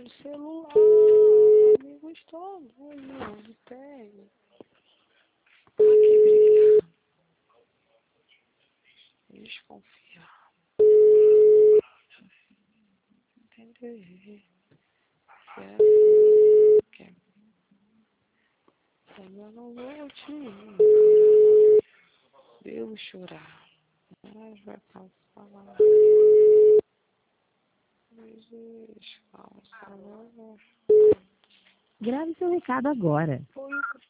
o celular, amigos todos, onde tem. Aqui brilha. Desconfiar. Entender. Se é assim, que eu não vou te ir. Devo chorar. Mas vai passar. Grave seu recado agora. Foi